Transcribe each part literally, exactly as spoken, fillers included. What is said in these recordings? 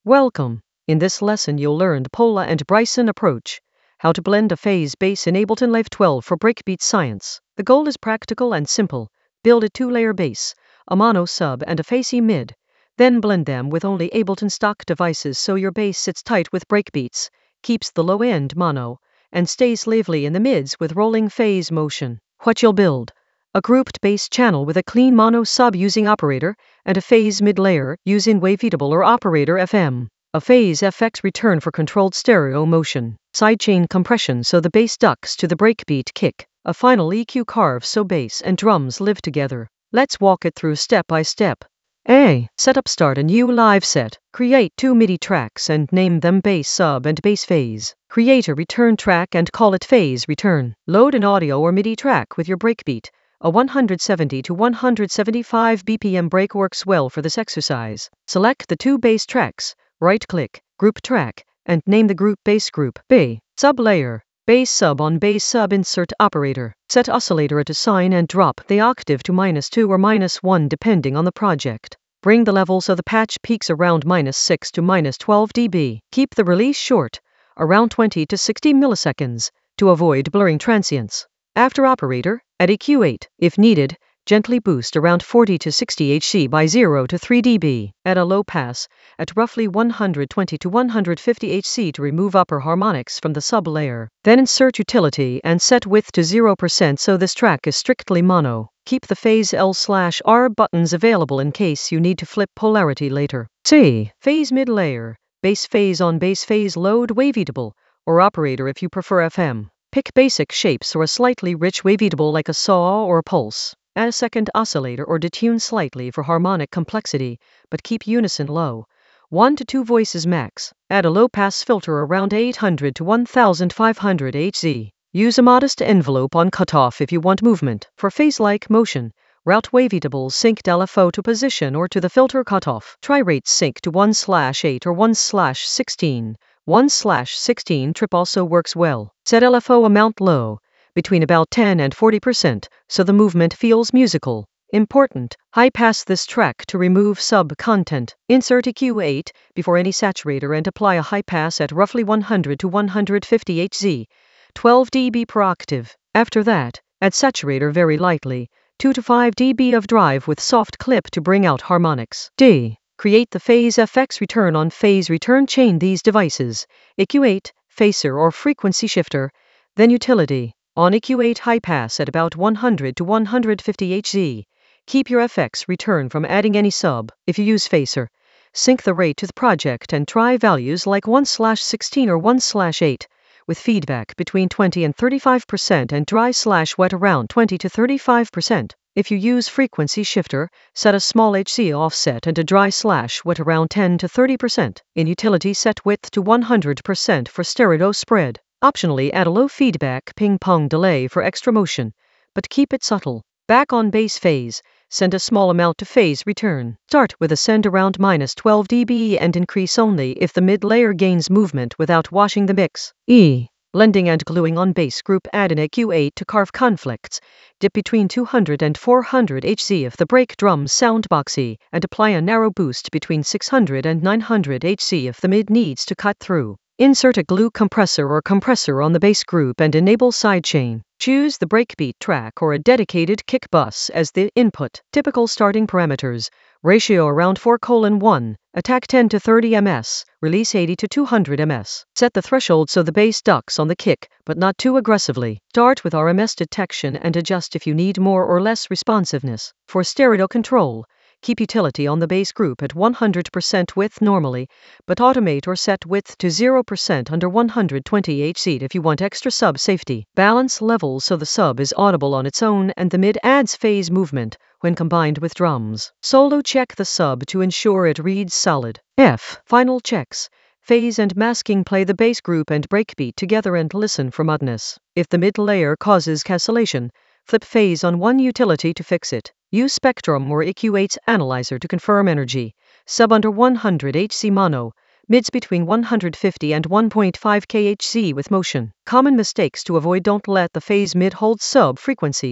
Welcome! In this lesson you'll learn the Paula and Bryson approach, how to blend a phase bass in Ableton Live twelve for breakbeat science. The goal is practical and simple. Build a two-layer bass, a mono sub and a phase E mid. Then blend them with only Ableton stock devices so your bass sits tight with breakbeats, keeps the low end mono, and stays lively in the mids with rolling phase motion. What you'll build: a grouped bass channel with a clean mono sub using operator, and a phase mid layer using Waveatable or operator F M. A phase F X return for controlled stereo motion. Sidechain compression so the bass ducks to the breakbeat kick. A final E Q carve so bass and drums live together. Let's walk it through step by step. A. Setup. Start a new live set. Create two MIDI tracks and name them bass sub and bass phase. Create a return track and call it phase return. Load an audio or MIDI track with your breakbeat. A one hundred seventy to one hundred seventy-five B P M break works well for this exercise. Select the two bass tracks, right-click, group track, and name the group bass group. B. Sub layer. Bass sub on bass sub insert operator. Set oscillator to sine and drop the octave to minus two or minus one depending on the project. Bring the level so the patch peaks around minus six to minus twelve decibels. Keep the release short, around twenty to sixty milliseconds, to avoid blurring transients. After operator, add E Q eight. If needed, gently boost around forty to sixty hertz by zero to three decibels. Add a low pass at roughly one hundred twenty to one hundred fifty hertz to remove upper harmonics from the sub layer. Then insert utility and set width to zero percent so this track is strictly mono. Keep the phase L slash R buttons available in case you need to flip polarity later. C. Phase mid layer. Bass phase on bass phase load Waveatable, or operator if you prefer F M. Pick basic shapes or a slightly rich Waveatable like a saw or a pulse. Add a second oscillator or detune slightly for harmonic complexity, but keep unison low. one to two voices max. Add a low-pass filter around eight hundred to fifteen hundred hertz. Use a modest envelope on cutoff if you want movement. For phase-like motion, route Waveatable synced L F O to position or to the filter cutoff. Try rate sync to one slash eight or one slash sixteen. one slash sixteen trip also works well. Set L F O amount low, between about ten and forty percent, so the movement feels musical. Important: high pass this track to remove sub content. Insert E Q eight before any saturator and apply a high pass at roughly one hundred to one hundred fifty hertz, twelve decibels per octave. After that, add saturator very lightly, two to five decibels of drive with soft clip to bring out harmonics. D. Create the phase F X return on phase return. Chain these devices, E Q eight, phaser or frequency shifter, then utility. On E Q eight high pass at about one hundred to one hundred fifty hertz. Keep your F X return from adding any sub. If you use phaser, sync the rate to the project and try values like one slash sixteen or one slash eight, with feedback between twenty and thirty-five percent and dry slash wet around twenty to thirty-five percent. If you use frequency shifter, set a small H C offset and a dry slash wet around ten to thirty percent. In utility, set width to one hundred percent for stereo spread. Optionally, add a low feedback ping-pong delay for extra motion, but keep it subtle. Back on bass phase, send a small amount to phase return. Start with a send around minus twelve decibels and increase only if the mid layer gains movement without washing the mix. E. Blending and gluing on bass group. Add an E Q eight to carve conflicts. Dip between two hundred and four hundred hertz if the break drums sound boxy, and apply a narrow boost between six hundred and nine hundred hertz if the mid needs to cut through. Insert a glue compressor or compressor on the bass group and enable sidechain. Choose the breakbeat track or a dedicated kick bus as the input. Typical starting parameters: ratio around four colon one, attack ten to thirty meters, release eighty to two hundred meters. Set the threshold so the bass ducks on the kick, but not too aggressively. Start with R M S detection and adjust if you need more or less responsiveness. For stereo control, keep utility on the bass group at one hundred percent width normally, but automate or set width to zero percent under one hundred twenty hertz if you want extra sub safety. Balance levels so the sub is audible on its own and the mid adds phase movement when combined with drums. Solo check the sub to ensure it reads solid. F. Final checks. Phase and masking. Play the bass group and breakbeat together and listen for muddiness. If the mid layer causes cancellation, flip phase on one utility to fix it. Use Spectrum or E Q eight's analyzer to confirm energy. Sub under one hundred hertz mono, mids between one hundred fifty and one point five kilohertz with motion. Common mistakes to avoid: don't let the phase mid hold sub frequencies.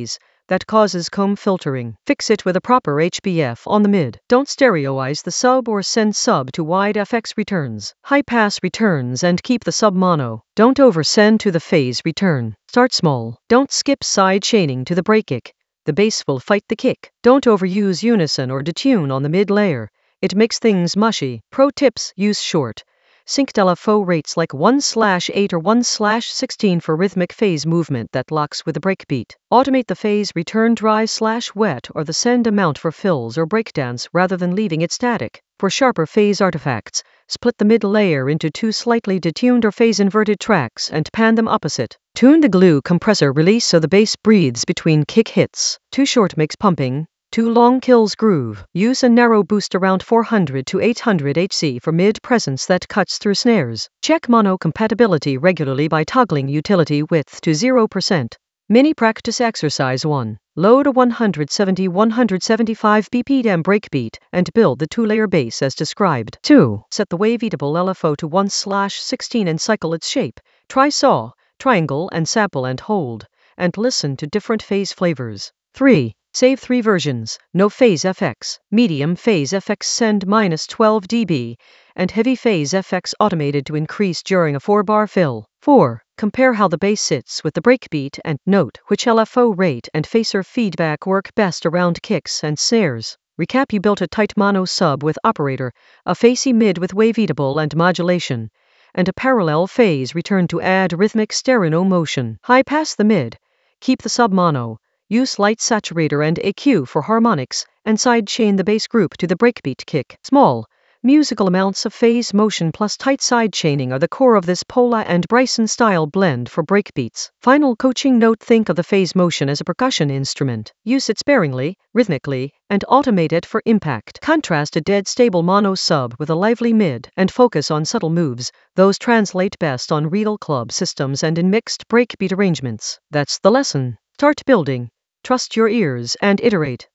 that causes comb filtering. Fix it with a proper H B F on the mid. Don't stereoize the sub or send sub to wide F X returns. High pass returns and keep the sub mono. Don't over-send to the phase return. Start small. Don't skip side chaining to the break kick. The bass will fight the kick. Don't overuse unison or detune on the mid layer. It makes things mushy. Pro tips: use short, synced L F O rates like one slash eight or one slash sixteen for rhythmic phase movement that locks with the breakbeat. Automate the phase return dry slash wet or the send amount for fills or breakdance rather than leaving it static. For sharper phase artifacts, split the mid layer into two slightly detuned or phase inverted tracks and pan them opposite. Tune the glue compressor release so the bass breathes between kick hits. Too short makes pumping. Too long kills groove. Use a narrow boost around four hundred to eight hundred hertz for mid presence that cuts through snares. Check mono compatibility regularly by toggling utility width to zero percent. Mini practice exercise one. Load a one seventy to one seventy-five B P M breakbeat and build the two-layer bass as described. two. Set the waveatable L F O to one slash sixteen and cycle its shape. Try saw, triangle and sample and hold, and listen to different phase flavors. three. Save three versions: no phase F X, medium phase F X send minus twelve decibels, and heavy phase F X automated to increase during a four bar fill. four. Compare how the bass sits with the breakbeat and note which L F O rate and phaser feedback work best around kicks and snares. Recap: you built a tight mono sub with operator, a phasey mid with waveatable and modulation, and a parallel phase return to add rhythmic stereo motion. High pass the mid, keep the sub mono. Use light saturator and E Q for harmonics, and sidechain the bass group to the breakbeat kick. Small, musical amounts of phase motion plus tight sidechaining are the core of this Pola and Bryson style blend for breakbeats. Final coaching note: think of the phase motion as a percussion instrument. Use it sparingly, rhythmically, and automate it for impact. Contrast a dead stable mono sub with a lively mid, and focus on subtle moves. Those translate best on real club systems and in mixed breakbeat arrangements. That's the lesson. Start building. Trust your ears and iterate.